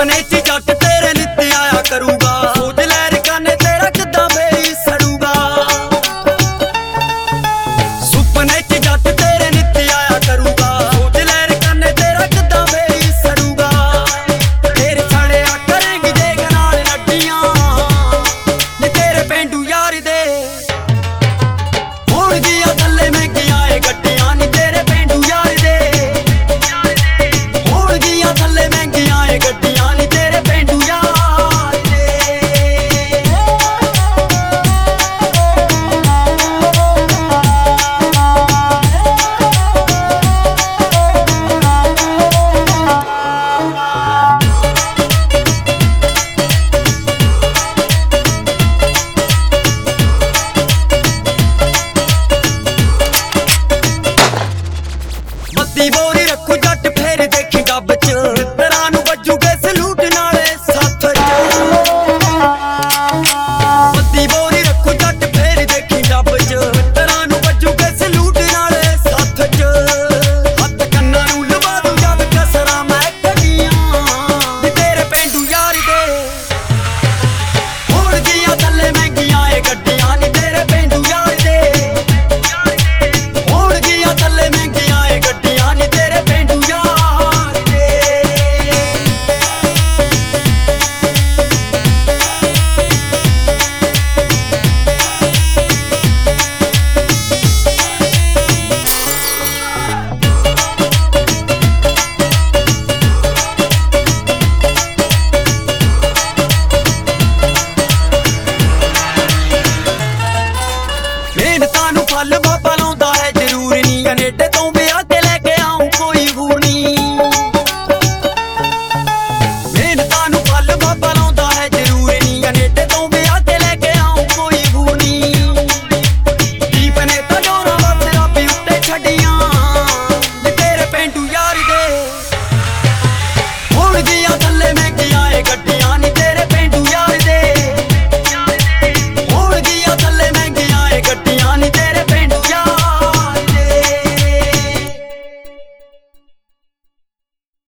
ਸੁਪਨੇ 'ਚ ਜੱਟ ਤੇਰੇ ਨਿੱਤ ਆਇਆ ਕਰੂਗਾ। ਸੋਚ ਲੈ ਰਕਾਨੇ ਤੇਰਾ ਕਿੱਦਾਂ ਬੇਈ ਸੜੂਗਾ। ਸੁਪਨੇ 'ਚ ਜੱਟ ਤੇਰੇ ਨਿੱਤ ਆਇਆ ਕਰੂਗਾ। ਸੋਚ ਲੈ ਰਕਾਨੇ ਤੇਰਾ ਕਿੱਦਾਂ ਬੇਈ ਸੜੂਗਾ। ਤੇਰੇ ਛੜਿਆ ਕਰੇਂਗੀ ਦੇਖ ਨਾਲ ਲੱਡੀਆਂ ਨੀ ਤੇਰੇ ਪੇਂਡੂ ਯਾਰ ਦੇ ਹੋਣਗੀਆਂ ਥੱਲੇ ਮਹਿੰਗੀਆਂ ਏ ਗੱਡੀਆਂ ਨੀ ਤੇਰੇ ਪੇਂਡੂ ਯਾਰ ਦੇ ਹੋਣਗੀਆਂ ਥੱਲੇ ਮਹਿੰਗੀਆਂ ਏ ਗੱਡੀਆਂ ਨੀ ਤੇਰੇ ਪੇਂਡੂ ਯਾਰ ਦੇ। ਬੱਤੀ ਬੋਰੀ ਰੱਖੂ ਜੱਟ ਫੇਰ ਦੇਖੀ ਡੱਬ 'ਚ ਤੇਰਾਂ ਨੂੰ ਵੱਜੂਗੇ ਸਲੂਟ ਨਾਲੇ ਸੱਥ 'ਚ। ਬੱਤੀ ਬੋਰੀ ਰੱਖੂ ਜੱਟ ਫੇਰ ਦੇਖੀ ਡੱਬ 'ਚ ਤੇਰਾਂ ਨੂੰ ਵੱਜੂਗੇ ਸਲੂਟ ਨਾਲੇ ਸੱਥ 'ਚ। ਹੱਥ ਕੰਨਾਂ ਨੂੰ ਲਵਾ ਦੂੰ ਜਦ ਕਸਰਾਂ ਮੈਂ ਕੱਢੀਆਂ ਨੀ ਤੇਰੇ ਪੇਂਡੂ ਯਾਰ ਦੇ ਹੋਣਗੀਆਂ ਥੱਲੇ ਮਹਿੰਗੀਆਂ ਏ ਗੱਡੀਆਂ ਨੀ ਤੇਰੇ ਪੇਂਡੂ ਯਾਰ ਦੇ ਹੋਣਗੀਆਂ ਥੱਲੇ ਮਹਿੰਗੀਆਂ ਏ ਗੱਡੀਆਂ ਨੀ ਤੇਰੇ ਪੇਂਡੂ ਯਾਰ ਦੇ। ਮਿਹਨਤਾਂ ਨੂੰ ਫਲ ਬਾਬਾ